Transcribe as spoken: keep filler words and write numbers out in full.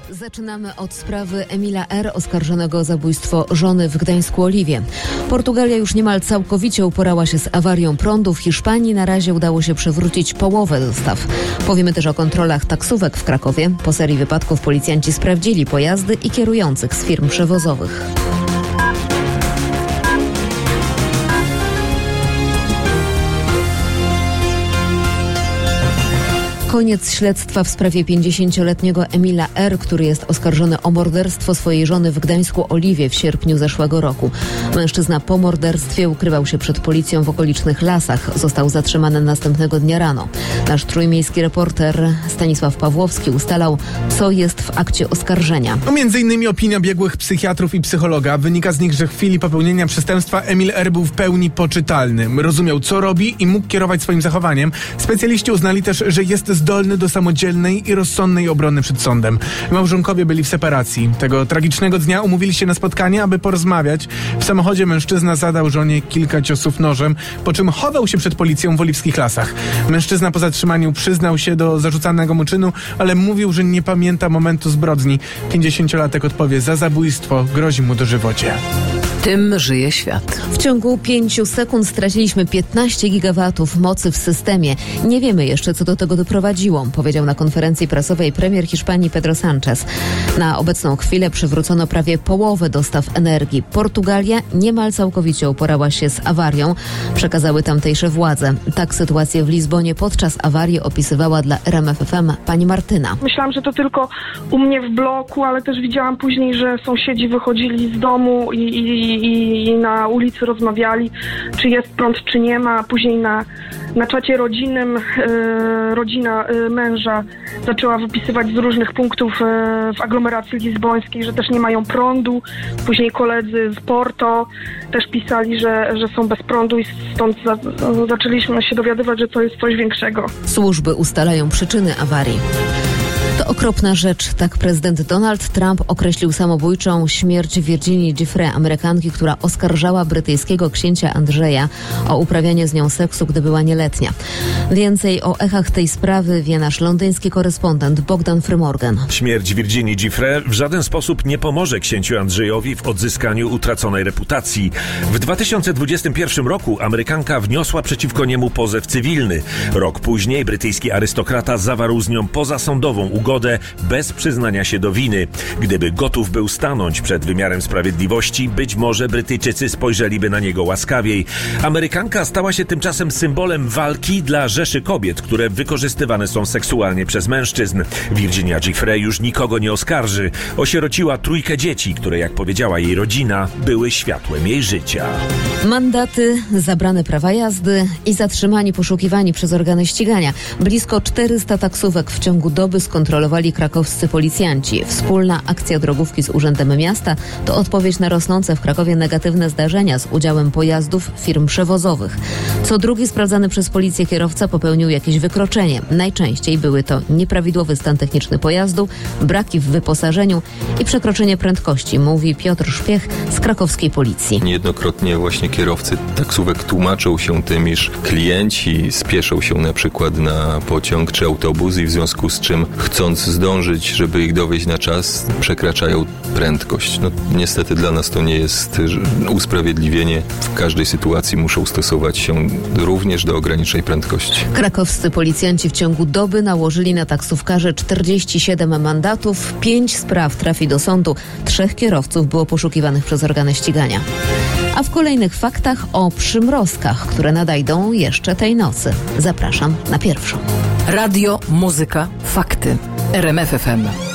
Zaczynamy od sprawy Emila R., oskarżonego o zabójstwo żony w Gdańsku Oliwie. Portugalia już niemal całkowicie uporała się z awarią prądu. W Hiszpanii na razie udało się przywrócić połowę dostaw. Powiemy też o kontrolach taksówek w Krakowie. Po serii wypadków policjanci sprawdzili pojazdy i kierujących z firm przewozowych. Koniec śledztwa w sprawie pięćdziesięcioletniego Emila R., który jest oskarżony o morderstwo swojej żony w Gdańsku Oliwie w sierpniu zeszłego roku. Mężczyzna po morderstwie ukrywał się przed policją w okolicznych lasach. Został zatrzymany następnego dnia rano. Nasz trójmiejski reporter Stanisław Pawłowski ustalał, co jest w akcie oskarżenia. No, między innymi opinia biegłych psychiatrów i psychologa. Wynika z nich, że w chwili popełnienia przestępstwa Emil R. był w pełni poczytalny. Rozumiał, co robi i mógł kierować swoim zachowaniem. Specjaliści uznali też, że jest zdolny do samodzielnej i rozsądnej obrony przed sądem. Małżonkowie byli w separacji. Tego tragicznego dnia umówili się na spotkanie, aby porozmawiać. W samochodzie mężczyzna zadał żonie kilka ciosów nożem, po czym chował się przed policją w oliwskich lasach. Mężczyzna po zatrzymaniu przyznał się do zarzucanego mu czynu, ale mówił, że nie pamięta momentu zbrodni. pięćdziesięciolatek odpowie za zabójstwo, grozi mu dożywocie. Tym żyje świat. W ciągu pięciu sekund straciliśmy piętnaście gigawatów mocy w systemie. Nie wiemy jeszcze, co do tego doprowadziło, powiedział na konferencji prasowej premier Hiszpanii Pedro Sánchez. Na obecną chwilę przywrócono prawie połowę dostaw energii. Portugalia niemal całkowicie uporała się z awarią, przekazały tamtejsze władze. Tak sytuację w Lizbonie podczas awarii opisywała dla R M F F M pani Martyna. Myślałam, że to tylko u mnie w bloku, ale też widziałam później, że sąsiedzi wychodzili z domu i, i I, i na ulicy rozmawiali, czy jest prąd, czy nie ma. Później na, na czacie rodzinnym e, rodzina e, męża zaczęła wypisywać z różnych punktów e, w aglomeracji lizbońskiej, że też nie mają prądu. Później koledzy z Porto też pisali, że, że są bez prądu i stąd za, zaczęliśmy się dowiadywać, że to jest coś większego. Służby ustalają przyczyny awarii. To okropna rzecz, tak prezydent Donald Trump określił samobójczą śmierć Virginii Giuffre, Amerykanki, która oskarżała brytyjskiego księcia Andrzeja o uprawianie z nią seksu, gdy była nieletnia. Więcej o echach tej sprawy wie nasz londyński korespondent Bogdan Frymorgan. Śmierć Virginii Giuffre w żaden sposób nie pomoże księciu Andrzejowi w odzyskaniu utraconej reputacji. W dwa tysiące dwudziestym pierwszym roku Amerykanka wniosła przeciwko niemu pozew cywilny. Rok później brytyjski arystokrata zawarł z nią pozasądową ugodę bez przyznania się do winy. Gdyby gotów był stanąć przed wymiarem sprawiedliwości, być może Brytyjczycy spojrzeliby na niego łaskawiej. Amerykanka stała się tymczasem symbolem walki dla rzeszy kobiet, które wykorzystywane są seksualnie przez mężczyzn. Virginia Giuffre już nikogo nie oskarży. Osierociła trójkę dzieci, które, jak powiedziała jej rodzina, były światłem jej życia. Mandaty, zabrane prawa jazdy i zatrzymani, poszukiwani przez organy ścigania. Blisko czterysta taksówek w ciągu doby skontrolowali krakowscy policjanci. Wspólna akcja drogówki z Urzędem Miasta to odpowiedź na rosnące w Krakowie negatywne zdarzenia z udziałem pojazdów firm przewozowych. Co drugi sprawdzany przez policję kierowca popełnił jakieś wykroczenie. Najczęściej były to nieprawidłowy stan techniczny pojazdu, braki w wyposażeniu i przekroczenie prędkości, mówi Piotr Szpiech z krakowskiej policji. Niejednokrotnie właśnie kierowcy taksówek tłumaczą się tym, iż klienci spieszą się na przykład na pociąg czy autobus i w związku z czym chcąc zdążyć, żeby ich dowieźć na czas, przekraczają prędkość. No, niestety dla nas to nie jest usprawiedliwienie. W każdej sytuacji muszą stosować się również do ograniczeń prędkości. Krakowscy policjanci w ciągu doby nałożyli na taksówkarzy czterdzieści siedem mandatów, pięć spraw trafi do sądu, trzech kierowców było poszukiwanych przez organy ścigania. A w kolejnych faktach o przymrozkach, które nadejdą jeszcze tej nocy. Zapraszam na pierwszą. Radio, muzyka, fakty. R M F F M.